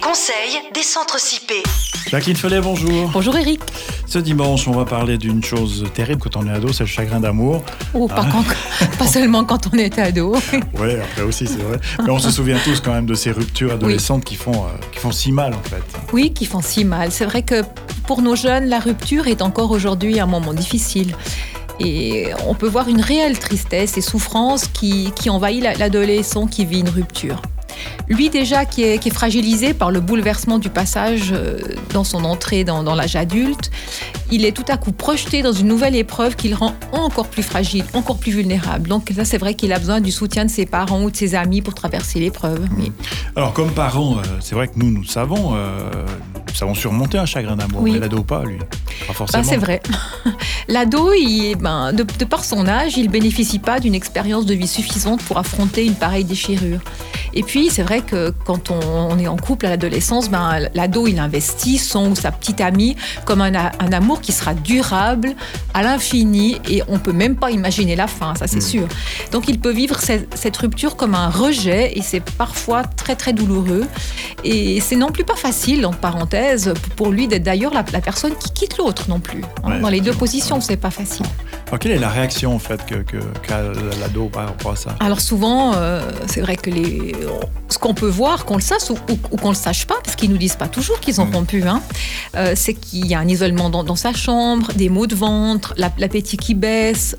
conseils des centres CIP. Jacqueline Felet, bonjour. Bonjour Eric. Ce dimanche, on va parler d'une chose terrible quand on est ado, c'est le chagrin d'amour. Oh, pas seulement quand on est ado. Oui, après aussi, c'est vrai. Mais on se souvient tous quand même de ces ruptures adolescentes qui font si mal, en fait. Oui, qui font si mal. C'est vrai que pour nos jeunes, la rupture est encore aujourd'hui un moment difficile. Et on peut voir une réelle tristesse et souffrance qui envahit l'adolescent qui vit une rupture. Lui déjà qui est fragilisé par le bouleversement du passage dans son entrée dans l'âge adulte, il est tout à coup projeté dans une nouvelle épreuve qui le rend encore plus fragile, encore plus vulnérable. Donc là, c'est vrai qu'il a besoin du soutien de ses parents ou de ses amis pour traverser l'épreuve. Mais... Alors comme parents, c'est vrai que nous savons surmonter un chagrin d'amour, mais l'ado pas, lui. Pas forcément. C'est vrai. L'ado, de par son âge, il ne bénéficie pas d'une expérience de vie suffisante pour affronter une pareille déchirure. Et puis, c'est vrai que quand on est en couple à l'adolescence, l'ado, il investit son ou sa petite amie comme un amour qui sera durable à l'infini et on ne peut même pas imaginer la fin, ça c'est sûr. Donc, il peut vivre cette rupture comme un rejet et c'est parfois très, très douloureux. Et c'est non plus pas facile, en parenthèse, pour lui d'être d'ailleurs la personne qui quitte l'autre non plus. Dans les deux positions, c'est pas facile. Alors, quelle est la réaction en fait qu'a l'ado par rapport à ça ? Alors souvent, c'est vrai que ce qu'on peut voir, qu'on le sache ou qu'on le sache pas, parce qu'ils nous disent pas toujours qu'ils ont rompu, c'est qu'il y a un isolement dans sa chambre, des maux de ventre, l'appétit qui baisse,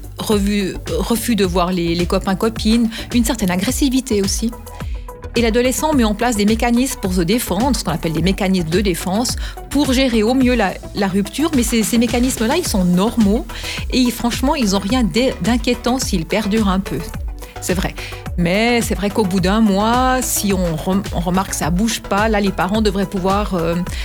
refus de voir les copains-copines, une certaine agressivité aussi. Et l'adolescent met en place des mécanismes pour se défendre, ce qu'on appelle des mécanismes de défense, pour gérer au mieux la rupture. Mais ces mécanismes-là, ils sont normaux et franchement, ils n'ont rien d'inquiétant s'ils perdurent un peu. C'est vrai. Mais c'est vrai qu'au bout d'un mois, si on remarque que ça ne bouge pas, là, les parents devraient pouvoir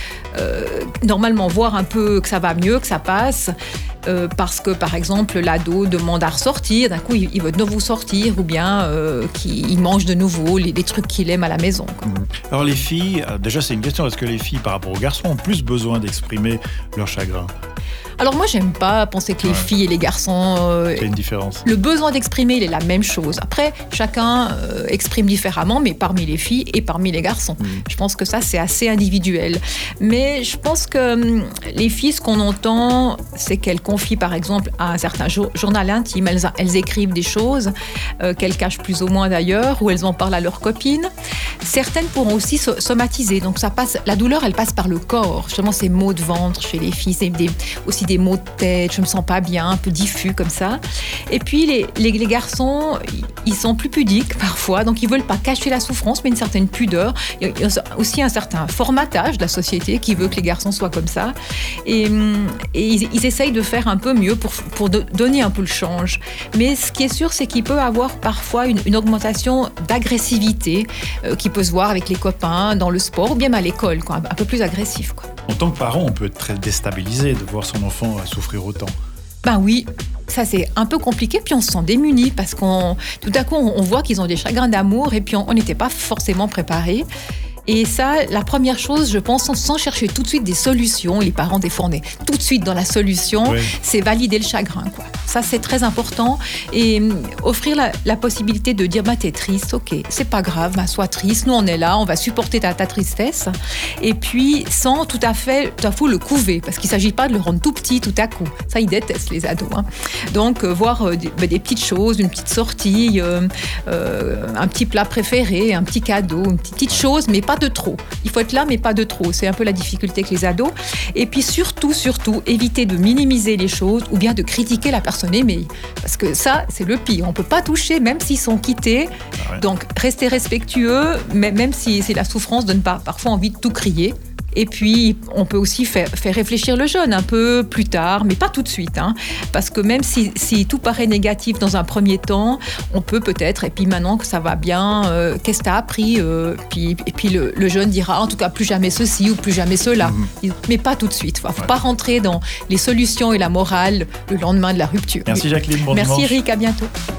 normalement voir un peu que ça va mieux, que ça passe. Parce que, par exemple, l'ado demande à ressortir, d'un coup, il veut de nouveau sortir, ou bien qu'il mange de nouveau les trucs qu'il aime à la maison. Quoi. Alors les filles, déjà c'est une question, est-ce que les filles, par rapport aux garçons, ont plus besoin d'exprimer leur chagrin ? Alors moi, j'aime pas penser que les filles et les garçons... Il y a une différence. Le besoin d'exprimer, il est la même chose. Après, chacun exprime différemment, mais parmi les filles et parmi les garçons. Je pense que ça, c'est assez individuel. Mais je pense que les filles, ce qu'on entend, c'est qu'elles confient, par exemple, à un certain journal intime. Elles écrivent des choses qu'elles cachent plus ou moins d'ailleurs, ou elles en parlent à leurs copines. Certaines pourront aussi somatiser. Donc la douleur, elle passe par le corps. Justement, ces maux de ventre chez les filles, c'est aussi des maux de tête, je me sens pas bien, un peu diffus comme ça. Et puis les garçons, ils sont plus pudiques parfois, donc ils veulent pas cacher la souffrance, mais une certaine pudeur. Il y a aussi un certain formatage de la société qui veut que les garçons soient comme ça. Et ils essayent de faire un peu mieux pour donner un peu le change. Mais ce qui est sûr, c'est qu'il peut avoir parfois une augmentation d'agressivité qui peut se voir avec les copains, dans le sport ou bien à l'école, quoi, un peu plus agressif, quoi. En tant que parent, on peut être très déstabilisé de voir son enfant souffrir autant. Oui, ça c'est un peu compliqué, puis on se sent démunis parce tout à coup on voit qu'ils ont des chagrins d'amour et puis on n'était pas forcément préparés. Et ça, la première chose, je pense, sans chercher tout de suite des solutions, les parents des fois on est tout de suite dans la solution, c'est valider le chagrin, quoi. Ça c'est très important et offrir la possibilité de dire t'es triste, ok, c'est pas grave, sois triste, nous on est là, on va supporter ta tristesse et puis sans tout à fait le couver parce qu'il s'agit pas de le rendre tout petit tout à coup, ça ils détestent les ados, Donc voir des petites choses, une petite sortie, un petit plat préféré, un petit cadeau, une petite chose, mais pas de trop. Il faut être là, mais pas de trop. C'est un peu la difficulté avec les ados. Et puis surtout, éviter de minimiser les choses ou bien de critiquer la personne aimée. Parce que ça, c'est le pire. On ne peut pas toucher, même s'ils sont quittés. Donc, rester respectueux, même si la souffrance donne pas parfois envie de tout crier. Et puis, on peut aussi faire réfléchir le jeune un peu plus tard, mais pas tout de suite. Parce que même si tout paraît négatif dans un premier temps, on peut peut-être, et puis maintenant que ça va bien, qu'est-ce que tu as appris et puis le jeune dira, en tout cas, plus jamais ceci ou plus jamais cela. Mais pas tout de suite. Il ne faut pas rentrer dans les solutions et la morale le lendemain de la rupture. Merci Jacqueline, bon Merci dimanche. Eric, à bientôt.